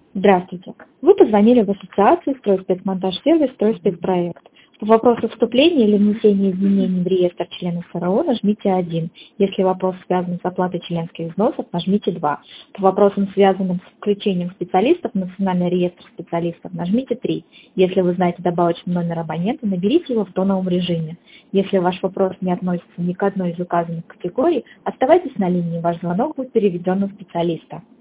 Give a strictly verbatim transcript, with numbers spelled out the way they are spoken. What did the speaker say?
Здравствуйте. Вы позвонили в ассоциацию «Стройспецмонтаж-сервис», «Стройспецпроект». По вопросу вступления или внесения изменений в реестр членов СРО нажмите один. Если вопрос связан с оплатой членских взносов, нажмите два. По вопросам, связанным с включением специалистов в Национальный реестр специалистов, нажмите три. Если вы знаете добавочный номер абонента, наберите его в тоновом режиме. Если ваш вопрос не относится ни к одной из указанных категорий, оставайтесь на линии, ваш звонок будет переведен на специалиста.